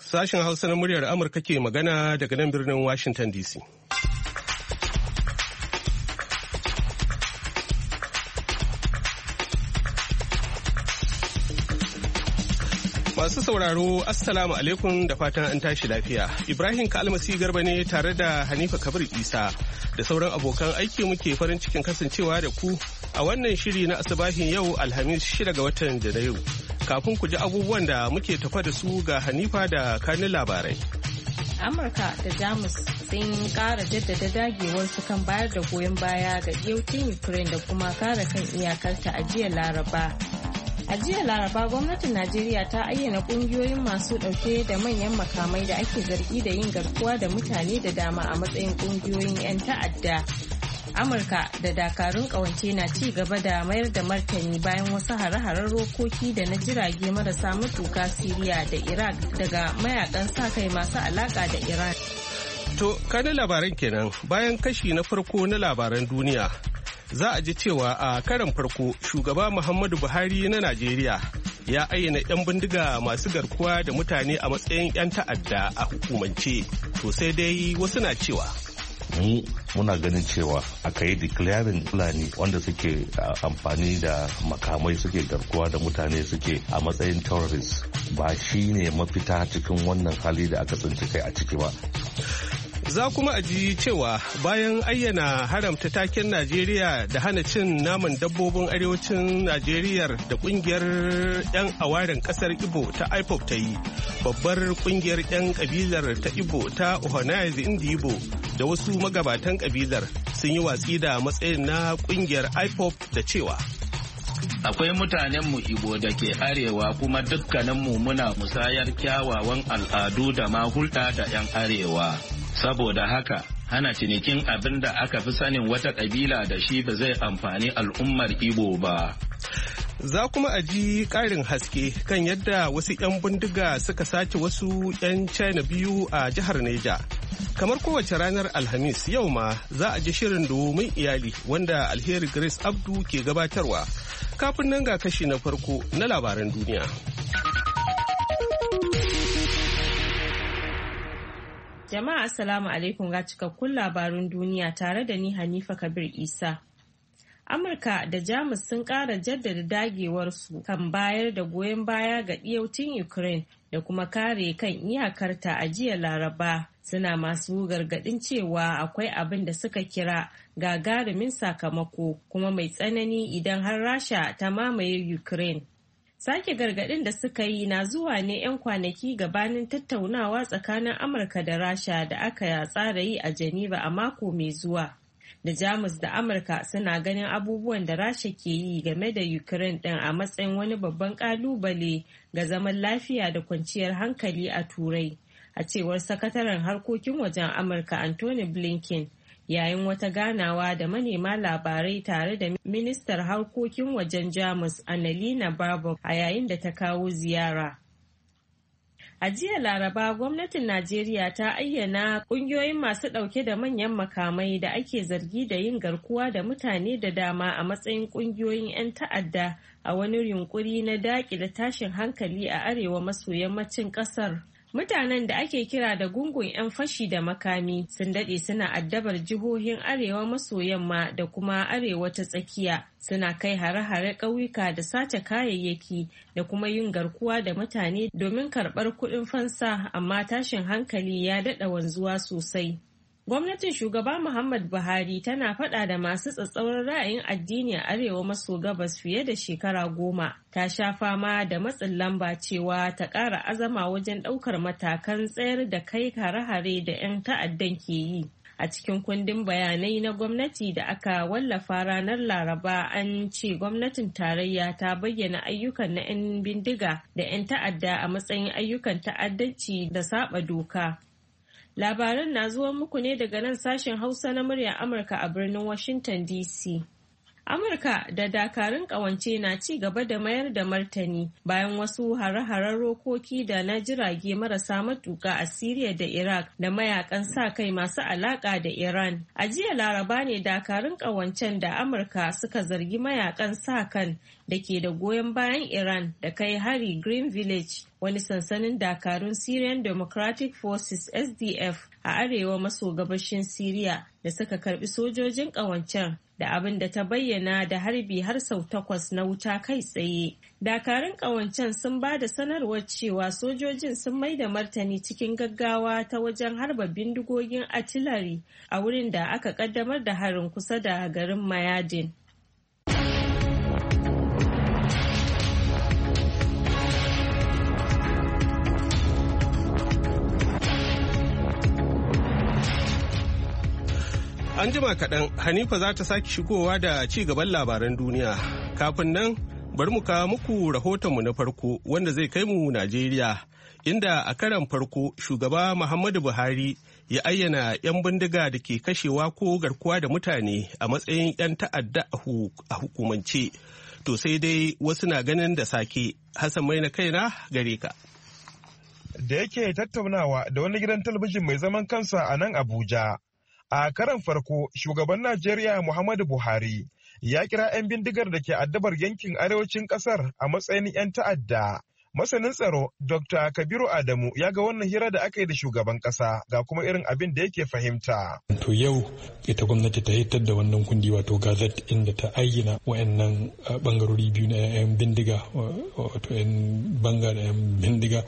Sashen Hausa na muryar Amurka ke magana daga nan birnin Washington DC. Masu sauraro, Assalamu alaikum da fatan an tashi lafiya. Ibrahim Kalmasi Garba ne tare da Hanifa Kabir Isa da sauran abokan aiki muke farin cikin kasancewa da ku a wannan shiri na asibahin yau Alhamis 6 ga watan Janairu. Kafin ku ji abubuwan da muke tafa da su ga Hanifa da kanin labarai. Amurka da Jamus sun kara jaddada dagewarsu kan bayar da goyon baya ga yautin Ukraine da kuma kare kan iyakarta a jiya Laraba. A jiya Laraba gwamnatin Najeriya ta ayyana kungiyoyin masu dauke da manyan makamai da ake zargi da yin garkuwa da mutane da dama a matsayin kungiyoyin 'yan ta'adda. Amurka da dakarun kawance na ci gaba da mayar da martani bayan wasu hare-haren rokoki da na jirage marasa matuka Siriya da Iraq daga mayakan sa-kai masu alaka da Iran. To, kanin labaran kenan bayan kashi na farko na labaran duniya. Za a ji cewa a karan farko shugaba Muhammadu Buhari na Najeriya ya ayyana 'yan bindiga masu garkuwa da mutane a matsayin 'yan ta'adda a hukumance. To sai dai wasu na cewa. Muna ganin cewa aka yi declaring Fulani wanda suke amfani da makamai suke garkuwa da mutane suke a matsayin terrorist ba shi ne mafita cikin wannan hali da aka tsinci kai a ciki ba. Za kuma a ji cewa bayan ayyana haramta taken Najeriya da hana cin naman dabbobin arewacin Najeriya da kungiyar 'yan awaren kasar Igbo ta IPOB ta yi, babbar kungiyar 'yan kabilar ta Igbo ta Ohanaeze Ndigbo da wasu magabatan kabilar sun yi watsi da matsayin na kungiyar IPOB da cewa. Akwai mutanenmu Igbo da ke arewa kuma dukkaninmu muna musayar kyawawan al'adu da ma hulɗa da 'yan arewa. Saboda haka, hana cinikin abin da aka fi sanin wata ƙabila da shi ba zai amfani al'ummar Igbo ba. Za kuma a ji ƙarin haske kan yadda wasu 'yan bindiga suka sace wasu 'yan China biyu a jihar Neja. Kamar kowace ranar Alhamis yau ma za a ji shirin domin iyali wanda Alheri Grace Abdu ke gabatarwa. Kafin nan ga kashi na farko na labaran duniya. Jama'a Assalamu alaikum ga cikakkun labarun duniya tare da ni Hanifa Kabir Isa. Amurka da Jamus sun ƙara jaddada dagewarsu kan bayar da goyon baya ga ɗiyautin Ukraine da kuma kare kan iyakarta a jiya Laraba. Suna masu gargaɗin cewa akwai abin da suka kira gagarumin sakamako kuma mai tsanani idan har Rasha ta mamaye Ukraine. Sake gargaɗin da suka yi na zuwa ne 'yan kwanaki gabanin tattaunawa tsakanin Amurka da Rasha da aka tsara yi a Geneva a mako mai zuwa. Da Jamus da Amurka suna ganin abubuwan da Rasha ke yi game da Ukraine ɗin a matsayin wani babban ƙalubale ga zaman lafiya da kwanciyar hankali a Turai. A cewar sakataren harkokin wajen Amurka Anthony Blinken. Yayin wata ganawa da manema labarai tare da ministar harkokin wajen Jamus Annalena Baerbock a yayin da ta kawo ziyara. A jiya Laraba gwamnatin Najeriya ta ayyana ƙungiyoyin masu ɗauke da manyan makamai da ake zargi da yin garkuwa da mutane da dama a matsayin ƙungiyoyin 'yan ta'adda a wani yunkuri na daƙile tashin hankali a arewa maso yammacin ƙasar. Mutanen da ake kira da gungun 'yan fashi da makami sun daɗe suna addabar jihohin arewa maso yamma da kuma arewa ta tsakiya, suna kai hare-hare ƙauyuka da sace kayayyaki da kuma yin garkuwa da mutane domin karɓar kuɗin fansa, amma tashin hankali ya daɗa wanzuwa sosai. Gwamnatin shugaba Muhammad Buhari tana faɗa da masu tsatsauran ra'ayin addini a arewa maso gabas fiye da shekara 10. Ta sha fama da matsin lamba cewa ta ƙara azama wajen ɗaukar matakan tsayar da kai hare-hare da 'yan ta'addan ke yi. A cikin kundin bayanai na gwamnati da aka wallafa ranar Laraba an ce gwamnatin tarayya ta bayyana ayyukan na 'yan bindiga da 'yan ta'adda a matsayin ayyukan ta'addanci da saba doka. Labaran na zuwa muku ne daga nan sashen Hausa na muryar Amurka a birnin Washington DC. Amurka da dakarun ƙawance na ci gaba da mayar da martani bayan wasu hare-haren rokoki da na jirage marasa matuƙa a Siriya da Iraq da mayakan sa kai masu alaƙa da Iran. A jiya Laraba ne dakarun ƙawancen da Amurka suka zargi mayakan sa kan da ke da goyon bayan Iran da kai hari Green Village, wani sansanin dakarun Syrian Democratic Forces SDF a arewa maso gabashin Siriya da suka karbi sojojin ƙawancen da abin da ta bayyana da harbi har sau 8 na wuta kai tsaye. Dakarun ƙawancen sun ba da sanarwar cewa sojojin sun mai da martani cikin gaggawa ta wajen harba bindigogin artillery a wurin da aka kaddamar da harin kusa da garin Mayadin. An jima kaɗan Hanifa za ta sake shigowa da ci gaban labaran duniya. Kafin nan bari mu kawo muku rahotonmu na farko wanda zai kai mu Najeriya, inda a karan farko shugaba Muhammadu Buhari ya ayyana 'yan bindiga da ke kashewa ko garkuwa da mutane a matsayin 'yan ta'adda a hukumance. To sai dai wasu na ganin da sake. Hassan mai na kaina gare ka. Da yake tattaunawa da wani gidan talabijin mai zaman kansa a nan Abuja. A karan farko, shugaban Najeriya Muhammadu Buhari ya kira 'yan bindigar da ke addabar yankin arewacin ƙasar a matsayin 'yan ta'adda. Masanin tsaro Dr. Kabiru Adamu ya ga wannan hira da aka yi da shugaban ƙasa ga kuma irin abin da yake fahimta. To yau ita gwamnati ta hitar da wannan kundi wato gazet inda ta ayyana wayannan bangarori biyu na 'yan bindiga wato 'yan banga da 'yan bindiga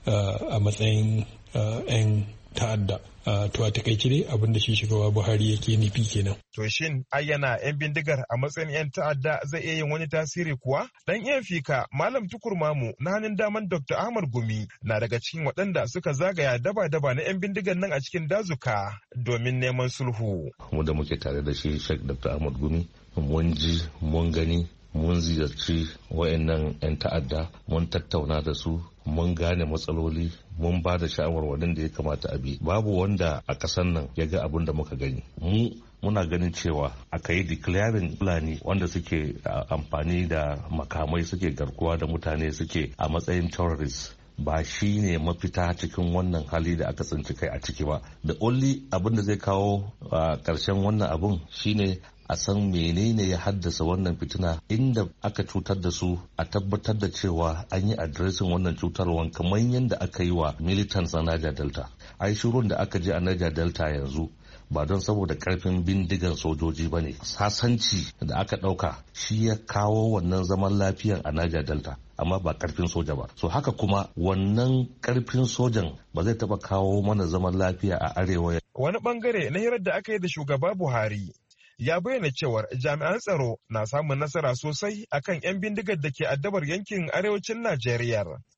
a matsayin 'yan ta'adda. To a takaice dai abin da shi shugaba Buhari yake nufi kenan. To shin ayyana 'yan bindigar a matsayin 'yan ta'adda zai iya yin wani tasiri kuwa? Dan iya fika Malam Tukur Mamu na hannun daman Dr. Ahmad Gumi na daga cikin waɗanda suka zagaya daba-daba na 'yan bindigar nan a cikin dazuka domin neman sulhu. Mu da muke tare da shi Sheikh Dr. Ahmad Gumi mun ji mun gani mun ziyarci wayannan 'yan ta'adda mun tattauna da su mun gane matsaloli mun ba da shawarwarin da ya kamata a bi. Babu wanda a ƙasar nan ya ga abin da muka gani. Muna ganin cewa aka yi declaring Fulani wanda suke amfani da makamai suke garkuwa da mutane suke a matsayin terrorists ba shi ne mafita cikin wannan hali da aka tsinci kai a ciki ba. Da only abin da zai kawo ƙarshen wannan abun shine a san menene ya haddasa wannan fitina, inda aka cutar da su a tabbatar da cewa an yi adiresin wannan cutarwan kamar yadda aka yi wa militants na Niger Delta. Ai shirun da aka je a Niger Delta yanzu ba don saboda karfin bindigan sojoji ba ne. Sasanci da aka ɗauka shi ya kawo wannan zaman lafiyan a Niger Delta, amma ba karfin soja ba. So haka kuma wannan karfin sojan ba zai taɓa kawo mana zaman lafiya a arewa. Wani bangare na hirar da aka yi da shugaba Buhari ya bayyana cewar jami'an tsaro na samun nasara sosai akan 'yan bindigar da ke addabar yankin arewacin Najeriya.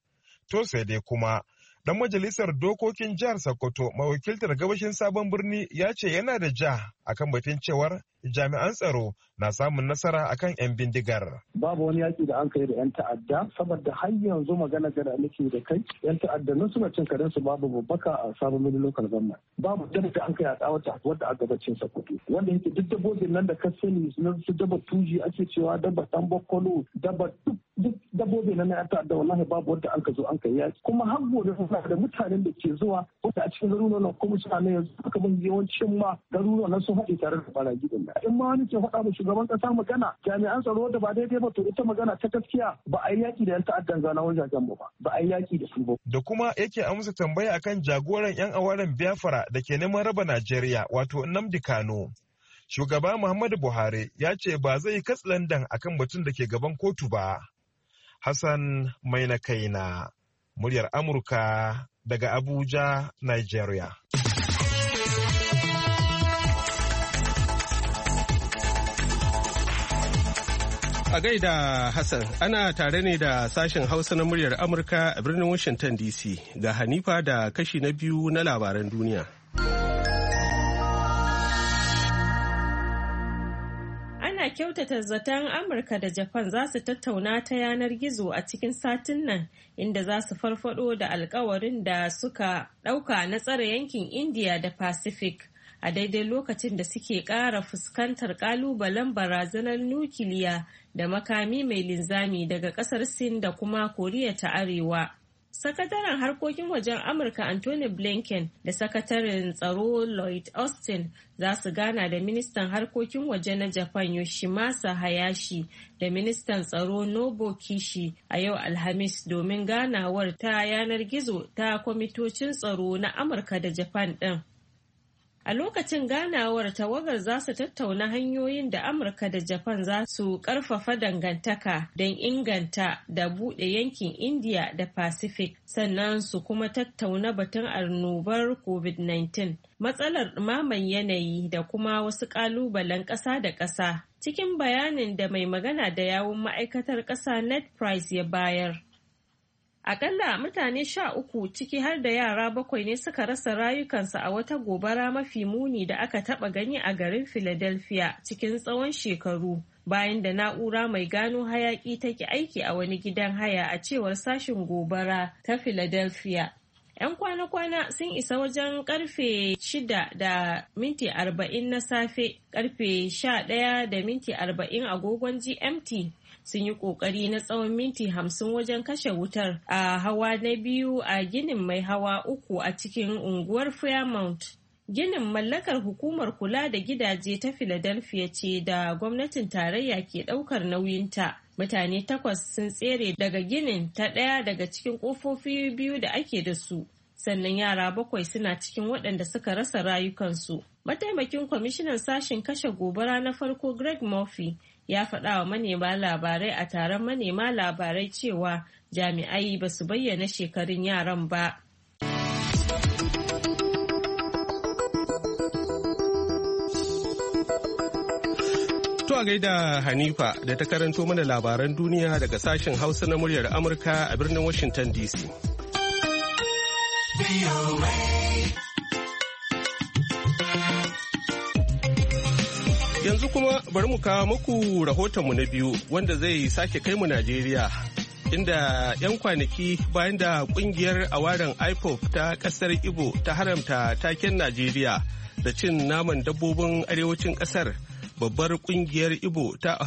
To sai dai kuma dan majalisar dokokin jihar Sokoto mai wakiltar gabashin Sabon Birni ya ce yana da ja akan batun cewar jami'an tsaro na samun nasara akan 'yan bindigar. Babu wani yaki da an kai da 'yan ta'adda, saboda har yanzu magana da nake da kai 'yan ta'adda nan suna cin karen su babu babbaka a Sabon Birni local government. Babu da an kai a tsawata wadda a gabacin Sokoto. Wanda yake duk dabbobin nan da ka sani na su dabba tuji ake cewa dabba dan bakkolo dabba duk dabbobi na 'yan ta'adda wallahi babu wanda an ka zo an kai yaki. Kuma har gobe da mutanen da ke zuwa wanda a cikin garuruwan kuma suna ne yanzu aka bin yawancin ma garuruwan nan sun haɗe tare da barayi din. In ma wani ke faɗa ma shugaban ƙasa magana jami'an tsaro da ba daidai ba to ita magana ta gaskiya ba a yi yaki da 'yan ta'addan zana wajen mu ba a yi yaki da su ba. Da kuma yake amsa tambaya akan jagoran 'yan awaren Biafra da ke neman raba Najeriya wato Nnamdi Kanu. Shugaba Muhammadu Buhari ya ce ba zai katsalandan akan batun da ke gaban kotu ba. Hassan mai na kaina, muryar Amurka daga Abuja, Nigeria. A gaida Hassan, ana tare ne da sashen Hausa na muryar Amurka a birnin Washington DC ga Hanifa da kashi na biyu na labaran duniya. Ana kyautata zaton Amurka da Japan za su tattauna ta yanar gizo a cikin satin nan, inda za su farfado da alkawarin da suka ɗauka na tsare yankin India da Pacific a daidai lokacin da suke ƙara fuskantar ƙalubalen barazanar nukiliya da makami mai linzami daga ƙasar Sin da kuma Koriya ta Arewa. Sakataren harkokin wajen Amurka Anthony Blinken da sakataren tsaro Lloyd Austin za su gana da ministan harkokin waje na Japan Yoshimasa Hayashi da ministan tsaro Nobuo Kishi a yau Alhamis domin ganawar ta yanar gizo ta kwamitocin tsaro na Amurka da Japan ɗin. A lokacin ganawar tawagar za su tattauna hanyoyin da Amurka da Japan za su ƙarfafa dangantaka don inganta da buɗe yankin India da Pacific, sannan su kuma tattauna batun annobar COVID-19, matsalar ɗumaman yanayi da kuma wasu ƙalubalen ƙasa da ƙasa. Cikin bayanin da mai magana da yawun ma'aikatar ƙasa Ned Price ya bayar. Akalla mutane 13 ciki har da yara 7 ne suka rasa rayukansu a wata gobara mafi muni da aka taba gani a garin Philadelphia cikin tsawon shekaru bayan da na'ura mai gano hayaki take aiki a wani gidan haya a cewar sashin gobara ta Philadelphia. 'Yan kwana-kwana sun isa wajen karfe 6:40 na safe, karfe 11:40 agogon GMT. Sun yi ƙoƙari na tsawon minti 50 wajen kashe wutar a hawa na biyu a ginin mai hawa 3 a cikin unguwar Fairmount. Ginin mallakar hukumar kula da gidaje ta Philadelphia ce da gwamnatin tarayya ke ɗaukar nauyinta. Mutane 8 sun tsere daga ginin ta ɗaya daga cikin ƙofofi 2 da ake da su. Sannan yara 7 suna cikin waɗanda suka rasa rayukansu. Mataimakin kwamishinan sashen kashe gobara na farko Greg Murphy ya faɗa wa manema labarai a taron manema labarai cewa jami'ai ba su bayyana shekarun yaran ba. To a gaida Hanifa da ta karanto mana labaran duniya daga sashen Hausa na muryar Amurka a birnin Washington DC. Yanzu kuma bari mu kawo muku rahotonmu na biyu wanda zai sake kai mu Najeriya. Inda 'yan kwanaki bayan da kungiyar awaren IPOB ta kasar Igbo ta haramta taken Najeriya da cin naman dabbobin arewacin kasar, babbar kungiyar Igbo ta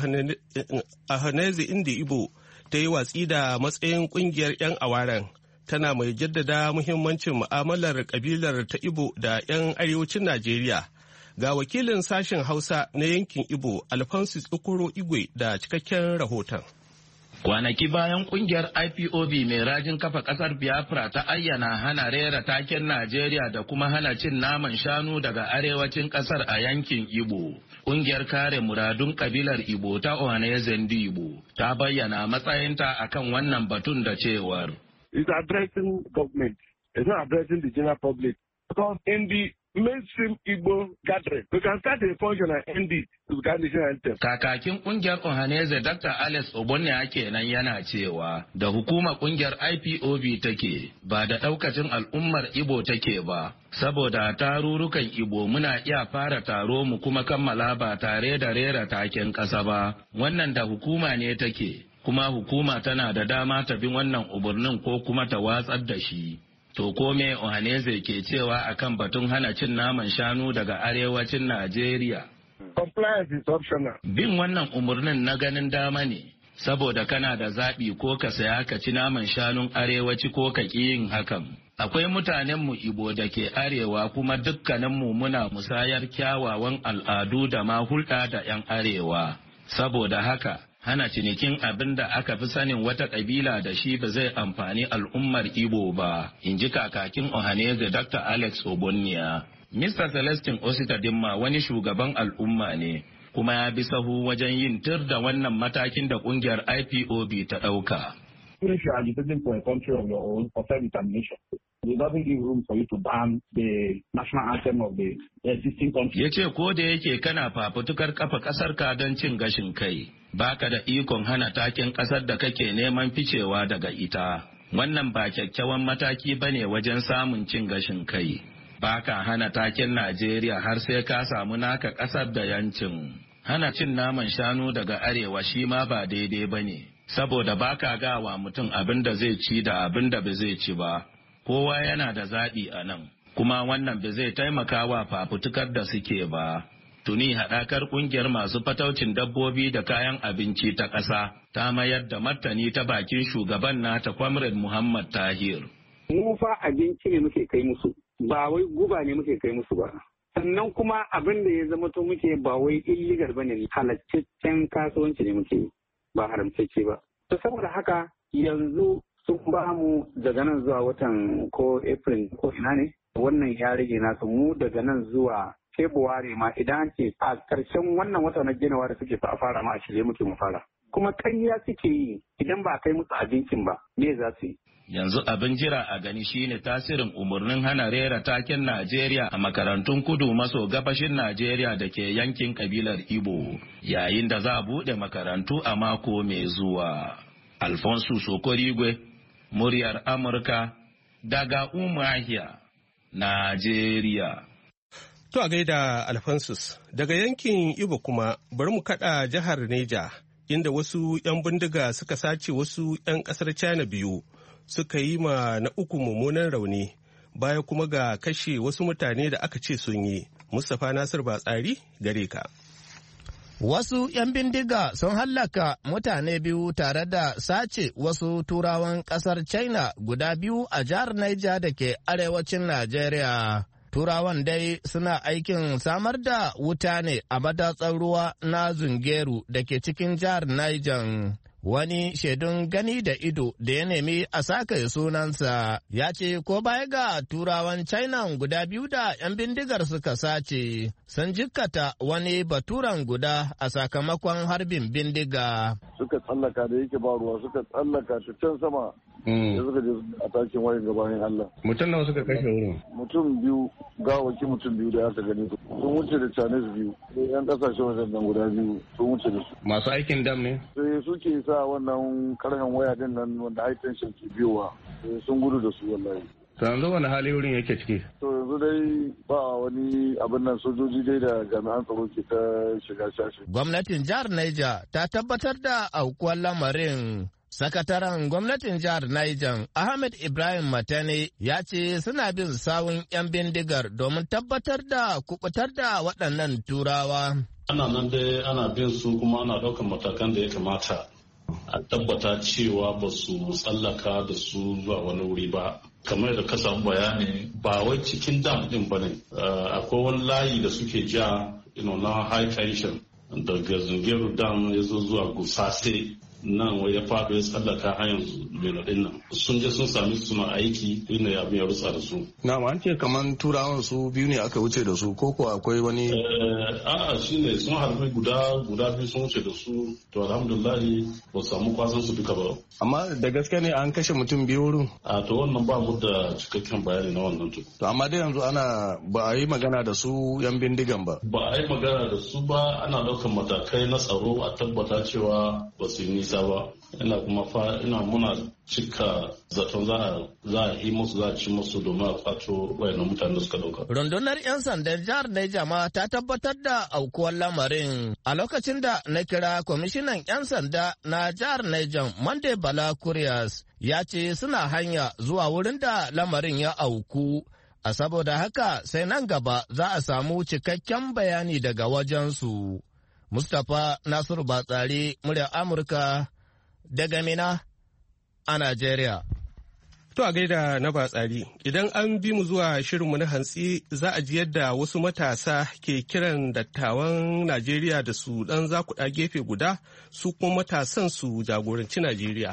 Ohanaeze Ndigbo ta yi watsi da matsayin kungiyar 'yan awaren. Tana mai jaddada muhimmancin mu'amalar kabilar ta Igbo da 'yan arewacin Najeriya. Ga wakilin sashen Hausa na yankin Igbo, Alphonsus Okoro Igwe da cikakken rahoton. Kwanaki bayan kungiyar IPOB mai rajin kafa kasar Biafra ta ayyana hana rera taken Najeriya da kuma hana cin naman shanu daga arewacin kasar a yankin Igbo. Kungiyar kare muradun kabilar Igbo ta Ohanaeze Ndigbo ta bayyana matsayinta akan wannan batun da cewar. It's addressing government. It's not addressing the general public. Because in the mainstream Igbo gathering, we can start a function and end it with the national anthem. Kakakin kungiyar Ohanaeze Dr. Alex Obonnia kenan yana cewa da hukumar kungiyar IPOB take ba da daukacin al'ummar Igbo take ba. Saboda tarurrukan Igbo muna iya fara taro mu kuma kammala ba tare da rera taken ƙasa ba. Wannan da hukuma ne take, kuma hukuma tana da dama ta bin wannan umarnin ko kuma ta watsar da shi. To kome Ohanaeze ke cewa akan batun hana cin naman shanu daga arewacin Najeriya? Compliance is optional. Bin wannan umarnin na ganin dama ne, saboda kana da zaɓi ko ka saya ka ci naman shanun arewaci ko ka ƙi yin hakan. Akwai mutanenmu Igbo da ke arewa kuma dukkaninmu muna musayar kyawawan al'adu da ma hulɗa da 'yan arewa. Saboda haka, hana cinikin abin da aka fi sanin wata ƙabila da shi ba zai amfani al'ummar Igbo ba, in ji kakakin Ohanaeze Dr. Alex Obonnia. Mr. Celestin Osita Dimma wani shugaban al'umma ne, kuma ya bi sahu wajen yin tir da wannan matakin da ƙungiyar IPOB ta ɗauka. If you are agitating for a country of your own for self-determination, it doesn't give room for you to ban the national anthem of the existing country. Ya ce ko da yake kana fafutukar kafa ƙasar ka don cin gashin kai, baka da ikon hana taken ƙasar da kake neman ficewa daga ita. Wannan ba kyakkyawan mataki bane wajen samun cin gashin kai. Baka hana taken Najeriya har sai ka samu naka ƙasar da yancin. Hana cin naman shanu daga arewa shi ma ba daidai bane, saboda baka gawa mutum abin da zai ci da abin da ba zai ci ba. Kowa yana da zaɓi a nan. kuma wannan ba zai taimaka wa fafutukar da suke ba. Tuni haɗakar ƙungiyar masu fataucin dabbobi da kayan abinci ta ƙasa ta mayar da martani ta bakin shugaban nata Comrade Muhammad Tahir. Mu fa abinci ne muke kai musu, ba wai guba ne muke kai musu ba. Sannan kuma abin da ya zama to muke ba wai illegal bane, halaccen kasuwanci ne muke, ba haramtacce ba. To saboda haka yanzu sun ba mu daga nan zuwa watan ko April ko ina ne, wannan ya rage nasu. Mu daga nan zuwa February ma idan ce a ƙarshen wannan wata na January suke fa fara ma a shirye muke mu fara. Kuma ƙarya suke yi idan ba kai musu abincin ba me za su yi. Yanzu abin jira a gani shine tasirin umarnin hana rera taken Najeriya a makarantun kudu maso gabashin Najeriya da ke yankin kabilar Igbo yayin da za a buɗe makarantu a mako mai zuwa. Alfonso Sokorigwe, muryar Amurka daga Umuahia, Najeriya. To a gaida Alphonsus, daga yankin Igbo kuma bari mu kada jihar Neja, inda wasu 'yan bindiga suka sace wasu 'yan kasar China biyu suka yi ma na uku mummunan rauni, baya kuma ga kashe wasu mutane da aka ce sun yi. Mustapha Nasir Batsari gare ka. Wasu 'yan bindiga sun hallaka mutane biyu tare da sace wasu turawan kasar China guda biyu a jihar Niger da ke arewacin Najeriya. Turawan dai suna aikin samar da wuta ne a madatsar ruwa na Zungeru da ke cikin jihar Niger. Wani shaidun gani da ido da ya nemi a saka sunansa ya ce ko baya ga turawan China guda biyu da 'yan bindigar suka sace sun jikkata wani baturan guda a sakamakon harbin bindiga. Suka tsallaka da yake ba ruwa suka tsallaka ta can sama. Da suka je a takin wayan gabanin Allah. Mutum nawa suka kashe wurin? Mutum biyu, gawaki mutum biyu da aka gani. Sun wuce da Chinese biyu, sai 'yan kasashen wajen nan guda biyu sun wuce da su. Masu aikin dam ne? Sai suke sa wannan karhen waya din nan wanda high tension ke biyowa. Sai sun gudu da su wallahi. Yanzu wani hali wurin yake ciki? To yanzu dai ba wani abin nan sojoji dai da jami'an tsaro ke ta shiga shashi. Gwamnatin jihar Niger ta tabbatar da aukuwar lamarin. Sakataren gwamnatin jihar Niger, Ahmed Ibrahim Matane, ya ce suna bin sawun 'yan bindigar domin tabbatar da kubutar da waɗannan turawa. Ana nan dai ana bin su kuma ana ɗaukar matakan da ya kamata a tabbata cewa ba su tsallaka da su zuwa wani wuri ba. Kamar da ka samu bayani ba wai cikin dam ɗin ba ne. Akwai wani layi da suke ja na high tension daga Zungeru dam ya zo zuwa Gusase. Nan wai ya faɗo ya tsallaka har yanzu Benin ɗin nan sun je sun sami suna aiki inda ya biya rutsa da su. Na an ce kaman turawan su biyu ne aka wuce da su ko akwai wani. A'a shi ne sun harbi guda biyu sun wuce da su to alhamdulillahi ba samu kwasan su duka ba. Amma da gaske ne an kashe mutum biyu wurin. A to wannan ba mu da cikakken bayani na wannan to. To amma dai yanzu ba a yi magana da su yan bindigan ba. Ba a yi magana da su ba ana ɗaukar matakai na tsaro a tabbata cewa ba su yi nisa ba. Ina muna cika zaton za a yi musu za a ci musu domin a kwato wayannan mutanen da suka dauka. Rundunar 'yan sandan jihar Niger ma ta tabbatar da aukuwar lamarin a lokacin da na kira kwamishinan 'yan sanda na jihar Niger Monday Bala Kurias ya ce suna hanya zuwa wurin da lamarin ya auku. A saboda haka sai nan gaba za a samu cikakken bayani daga wajensu. Mustapha Nasiru Batsari, muryar Amurka daga Mina a Najeriya. To a gaida na Batsari, idan an bi mu zuwa shirinmu na hantsi za a ji yadda wasu matasa ke kiran dattawan Najeriya da su dan zakuɗa gefe guda su kuma matasan su jagoranci Najeriya.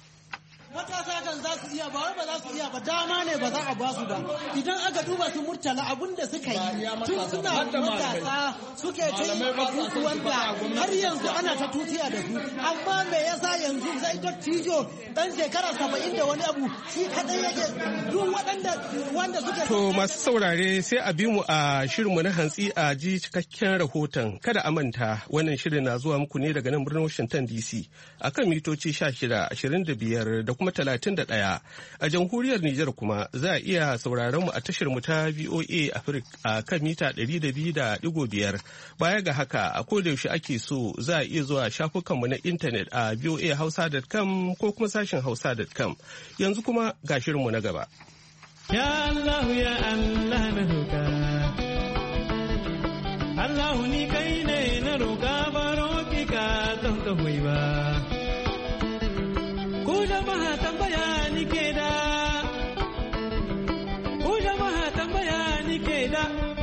Matasa kan za su iya ba wai ba za su iya ba dama ne ba za a ba su ba idan aka duba su Murtala abun da suka yi tun suna matasa suke ta yi abubuwan da har yanzu ana ta tutiya da su amma me yasa yanzu zai dattijo dan shekara 70 da wani abu shi kadai yake duk wanda suke to masu saurare sai a bi mu a shirinmu na hantsi a ji cikakken rahoton kada a manta wannan shirin na zuwa muku ne daga nan birnin Washington DC akan mitoci 16 25 da kuma 31 a jamhuriyar Nijar kuma za a iya sauraron mu a tashar mu ta VOA Africa a kan mita 200.5 baya ga haka a koda yaushe ake so za a iya zuwa shafukanmu na intanet a voahausa.com ko kuma sashin hausa.com yanzu kuma ga shirinmu na gaba. Ya Allah ya Allah na roƙa. Allah ni kai ne na roƙa baro ki ka don ka hoyi ba. Ku jama'a tambaya ni ke da. Ku jama'a tambaya ni ke da.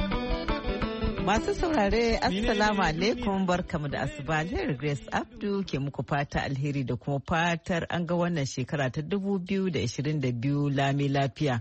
Masu saurare Assalamu alaikum barkamu da asuba. Alheri Grace Abdu ke muku fata alheri da kuma fatar an ga wannan shekara ta 2022 lami lafiya.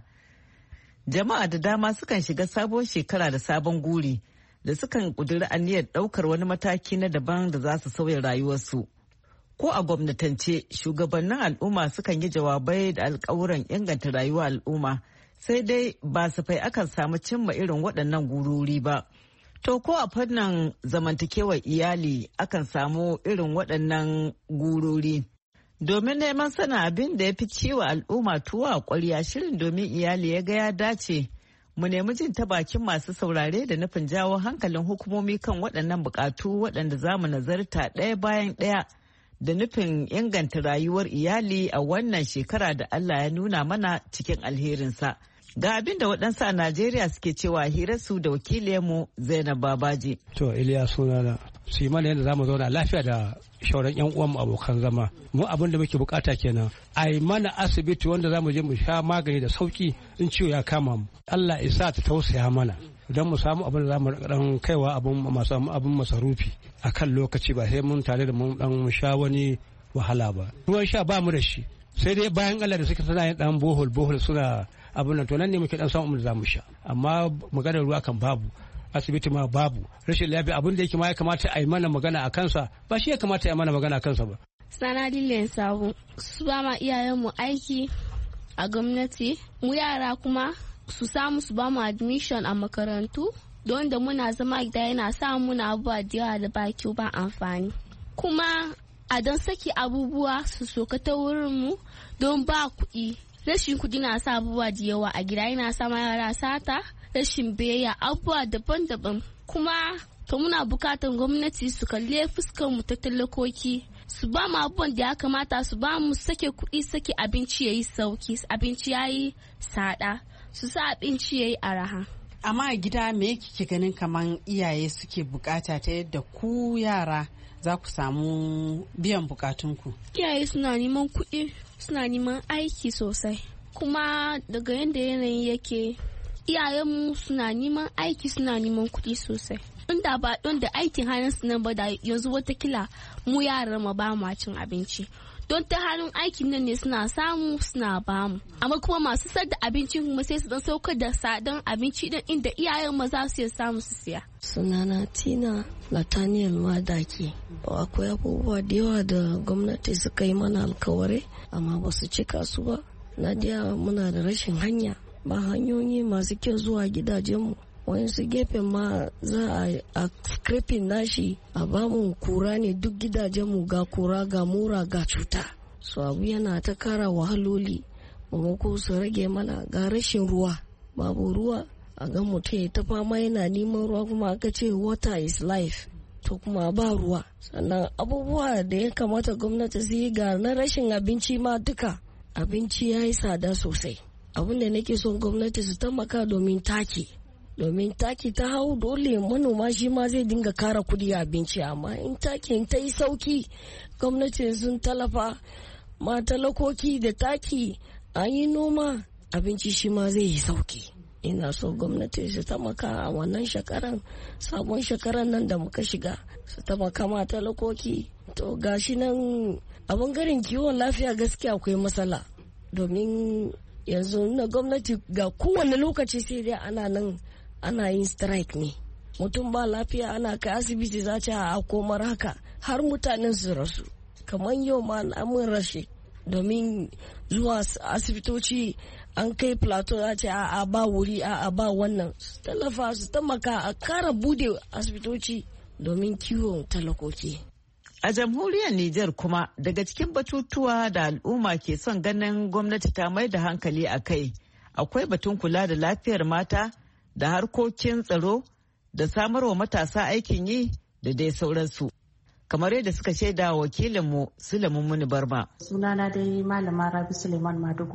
Jama'a da dama sukan shiga sabon shekara da sabon guri da sukan kuduri aniyar daukar wani mataki na daban da za su sauya rayuwarsu. Ko a gwamnatance shugabannin al'umma sukan yi jawabai da alkawuran inganta rayuwar al'umma, sai dai ba safai akan samu cimma irin waɗannan gurori ba. To ko a fannin zamantakewar iyali akan samu irin waɗannan gurori. Domin neman sana abin da ya fi ciwo al'umma tuwa a ƙwarya, shirin domin iyali ya ga ya dace mu nemi jin ta bakin masu saurare da nufin jawo hankalin hukumomi kan waɗannan buƙatu waɗanda za mu nazarta ɗaya bayan ɗaya da nufin inganta rayuwar iyali a wannan shekara da Allah ya nuna mana cikin alherinsa. Ga abin da waɗansu a Najeriya suke cewa hirarsu da wakiliyarmu Zainab Babaji. To Iliya sunana, su yi mana yadda za mu zauna lafiya da shauran 'yan uwanmu abokan zama. Mu abin da muke bukata kenan. A yi mana asibiti wanda za mu je mu sha magani da sauki in ciwo ya kama mu. Allah isa ta tausaya mana. Don mu samu abin da za mu dan kaiwa abin masarufi a kan lokaci, ba sai mun tare da mun dan sha wani wahala ba. Ruwan sha ba mu da shi. Sai dai bayan Allah da suka sana yin dan bohol suna abin nan, to nan ne muke dan samu da za mu sha, amma maganar ruwa kan babu, asibiti ma babu, rashin lafiya abin da yake ma ya kamata a yi mana magana a kansa ba shi ya kamata a yi mana magana a kansa ba. Sana Dillen Sabo, su ba ma iyayenmu aiki a gwamnati, mu yara kuma su samu su ba mu admission a makarantu, don da muna zama gida yana sa muna abubuwa da yawa da ba kyau ba amfani. Kuma a don saki abubuwa su soka ta wurinmu don ba kuɗi. Rashin kuɗi na sa abubuwa da yawa a gida, yana sa ma yara sata, rashin biyayya, abubuwa daban-daban. Kuma to muna bukatar gwamnati su kalle fuskar mu ta talakoki, su ba mu abubuwan da ya kamata, su ba mu sake kuɗi, sake abinci yayi sauki, abinci yayi tsada, su sa abinci yayi araha. Amma a gida me kike ganin kaman iyaye suke bukata ta yadda ku yara za ku samu biyan bukatunku? Iyaye suna neman kuɗi, suna neman aiki sosai. Kuma daga yadda yanayin yake, iyayenmu suna neman aiki, suna neman kuɗi sosai. Inda ba don da aikin hannunsu nan ba da yanzu watakila mu yaran ma ba mu cin abinci. Don ta hannun aikin nan ne suna samu suna bamu. Amma kuma masu sayar da abincin kuma sai su dan saukar da sadan abinci din inda iyayen ma za su iya samu su siya. Sunana Tina Nathaniel Madaki. Akwai abubuwa da yawa da gwamnati suka yi mana alkawari amma ba su cika su ba. Na diya muna da rashin hanya, ba hanyoyi masu kyau zuwa gidajenmu. Wayansu gefen ma za a scraping nashi a bamu kura ne duk gidajenmu, ga kura ga mura ga cuta. So abu yana ta kara wahaloli, mamako su rage mana. Ga rashin ruwa, babu ruwa, a ga mutum ya ta fama yana neman ruwa, kuma aka ce water is life, to kuma ba ruwa. Sannan abubuwa da ya kamata gwamnati su yi ga na rashin abinci ma duka, abinci ya yi tsada sosai. Abin da nake son gwamnati su taimaka domin taki ta hau, dole manoma shi ma zai dinga kara kudi abinci. Amma in takin ta yi sauki, gwamnati sun talafa ma talakoki da taki, an yi noma, abinci shi ma zai yi sauki. Ina so gwamnati su taimaka a wannan shekaran, sabon shekaran nan da muka shiga, su taimaka ma talakoki. To gashi nan a bangaren kiwon lafiya gaskiya akwai matsala, domin yanzu na gwamnati ga kowane lokaci sai dai ana yin strike ne. Mutum ba lafiya ana kai asibiti, za a komar haka har mutanen su rasu. Kamar yau ma mun rashe, domin zuwa asibitoci an kai plateau, za ce a ba wuri, a ba wannan. Su tallafa, su taimaka a kara bude asibitoci domin kiwon talakoki. A jamhuriyar Nijar kuma, daga cikin batutuwa da al'umma ke son ganin gwamnati ta mai da hankali a kai, akwai batun kula da lafiyar mata da harkokin tsaro da samarwa matasa aikin yi da dai sauransu. Kamar yadda suka shaida wakilinmu Sulaiman Muni Barma. Sunana dai Malama Rabi Suleiman Madugu.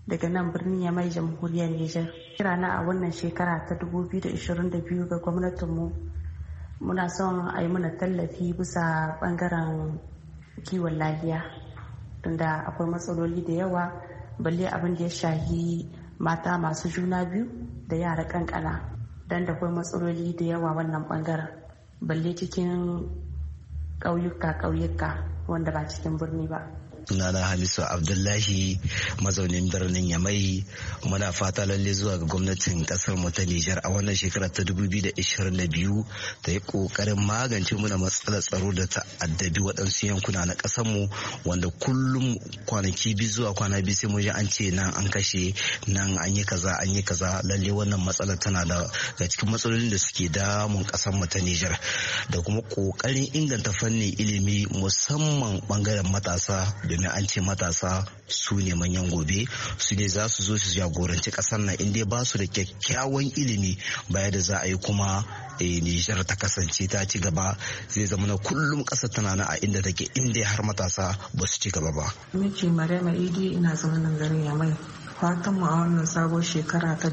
daga nan birnin Yamai jamhuriyar Nijar. Kirana a wannan shekara ta 2022 ga gwamnatinmu muna son a yi mana tallafi bisa bangaren kiwon lafiya tunda akwai matsaloli da yawa balle abin da ya shahi mata masu juna biyu da yara kankana don da akwai matsaloli da yawa wannan bangaren balle cikin ƙauyuka wanda ba cikin birni ba. Sunana Hamisu Abdullahi mazaunin birnin Yamai. Muna fata lalle zuwa ga gwamnatin kasar mu ta Nijar a wannan shekarar ta 2022 ta yi kokarin magance muna matsalar tsaro da ta addabi waɗansu yankuna na kasar mu wanda kullum kwanaki biyu zuwa kwana biyu sai mu ji an ce nan an kashe nan an yi kaza lalle wannan matsalar tana da ga cikin matsalolin da suke damun kasar mu ta Nijar da kuma kokarin inganta fannin ilimi musamman bangaren matasa domin an ce matasa su ne manyan gobe su ne za su zo su jagoranci kasar nan inda ba su da kyakkyawan ilimi baya da za a yi kuma Nijar ta kasance ta ci gaba zai zama na kullum kasar tana na a inda take inda har matasa ba su ci gaba ba. Miki Maryama Idi ina zama nan garin Yamai. Fatan mu a wannan sabon shekara ta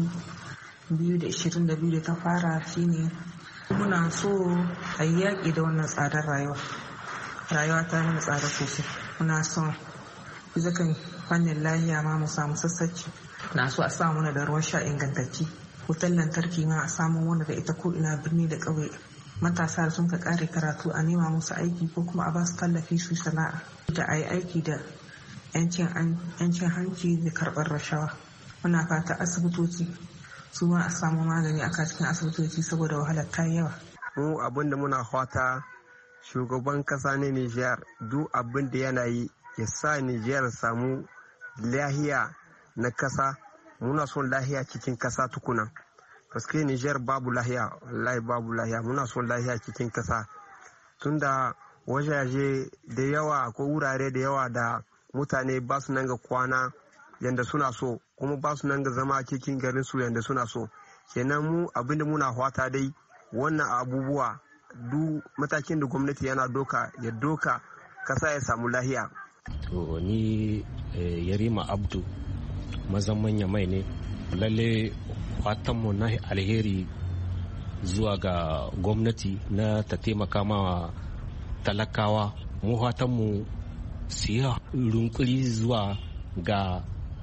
2022 da ta fara shine muna so a yi yaƙi da wannan tsadar rayuwa. Rayuwa ta yi tsada sosai. Muna son zakan fannin lahiya ma mu samu sassaci. Na so a samu mana da ruwan sha ingantacci. Wutar lantarki ma a samu wanda da ita ko ina birni da ƙauye. Matasa da sun ka ƙare karatu a nema musu aiki ko kuma a ba su tallafi su sana'a. Da a yi aiki da 'yancin hanci da karɓar rashawa. Muna fata asibitoci su ma a samu magani a cikin asibitoci saboda wahalar ta yawa. Mu abin da muna fata shugaban kasa ne Nijar duk abin da yana yi ya sa Nijar samu lahiya na kasa. Muna son lahiya cikin kasa tukuna paske Nijar babu lahiya, wallahi babu lahiya. Muna son lahiya cikin kasa tunda wajaje da yawa ko wurare da yawa da mutane ba su nan ga kwana yanda suna so kuma ba su nan ga zama cikin garin su yanda suna so. Kenan mu abin da muna fata dai wannan abubuwa duk matakin da gwamnati yana doka ya doka kasa ya samu lahiya. To ni Yarima Abdu mazan manya mai ne lalle fatanmu na alheri zuwa ga gwamnati na ta taimaka ma talakawa. Mu fatanmu su yi rinkuri zuwa ga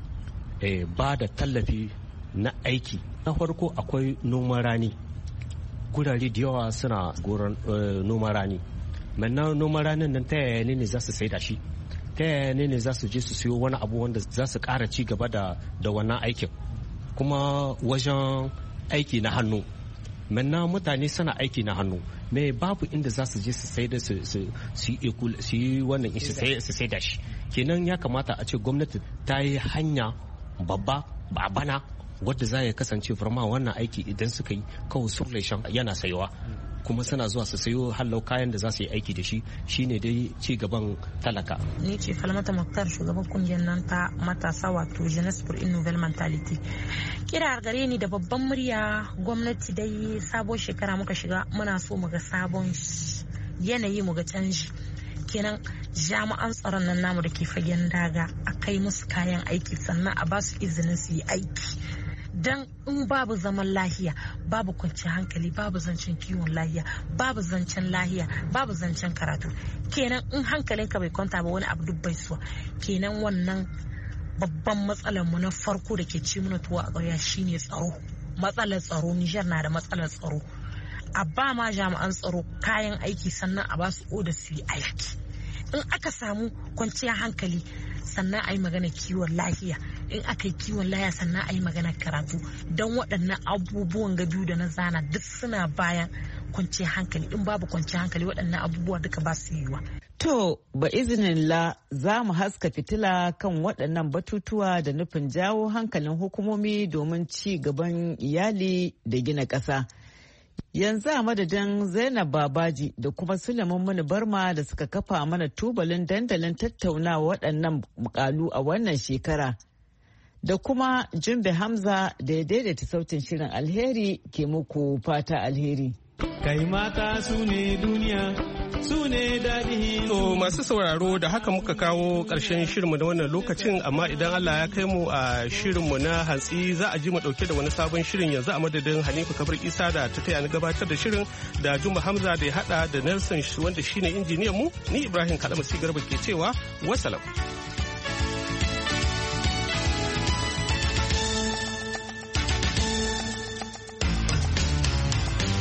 ba da tallafi na aiki. Na farko akwai noman rani, gurare da yawa suna goron noman rani. Maintenant noman ranin nan ta yaya ne za su sai da shi, ta yaya ne za su je su siyo wani abu wanda za su ƙara ci gaba da wannan aikin. Kuma wajen aiki na hannu, maintenant mutane suna aiki na hannu me babu inda za su je su sai da su yi wannan su sai da shi. Kenan ya kamata a ce gwamnati ta yi hanya babba ba bana wadda za ya kasance farma wannan aiki idan suka yi kawai surreshen yana sayowa kuma suna zuwa su sayo hallau kayan da za su yi aiki da shi shine dai ci gaban talaka. Ni ce Falmata Muktar, shugaban kungiyar nan ta matasa wato Jeunesse pour une nouvelle mentalité. Kira gare ni da babban murya gwamnati dai sabon shekara muka shiga muna so mu ga sabon yanayi mu ga canji. Kenan jami'an tsaron nan namu da ke fagen daga a kai musu kayan aiki sannan a ba su izinin su yi aiki. Dan in babu zaman lahiya babu kwanciyar hankali babu zancen kiwon lahiya babu zancen lahiya babu zancen karatu. Kenan in hankalinka bai kwanta ba wani abu duk bai suwa. Kenan wannan babban matsalar mu na farko da ke ci mana tuwa a ƙarya shine tsaro. Matsalar tsaro, Nijar na da matsalar tsaro. A ba ma jami'an tsaro kayan aiki sannan a ba su oda su yi aiki. In aka samu kwanciyar hankali sannan a yi magana kiwon lahiya, in aka yi kiwon lahiya sannan a yi magana karatu. Don waɗannan abubuwan ga biyu da na zana duk suna bayan kwanciyar hankali. In babu kwanciyar hankali waɗannan abubuwa duka ba su yiwa. To, ba izinin la za mu haska fitila kan waɗannan batutuwa da nufin jawo hankalin hukumomi domin ci gaban iyali da gina ƙasa. Yanzu a madadin Zainab Babaji da kuma Sulaiman Muni Barma da suka kafa mana tubalin dandalin tattaunawa waɗannan mukalu a wannan shekara. Da kuma Jumbe Hamza da ya daidaita sautin shirin alheri ke muku fata alheri. Kai mata su ne duniya, su ne daɗin To masu sauraro da haka muka kawo ƙarshen shirinmu da wannan lokacin, amma idan Allah ya kai mu a shirinmu na hantsi za a ji mu ɗauke da wani sabon shirin. Yanzu a madadin Hanifu Kabir Isa da ta taya ni gabatar da shirin, da Juma Hamza da ya haɗa da Nelson wanda shine injiniyan mu, ni Ibrahim Kalamasi Garba ke cewa wasalam.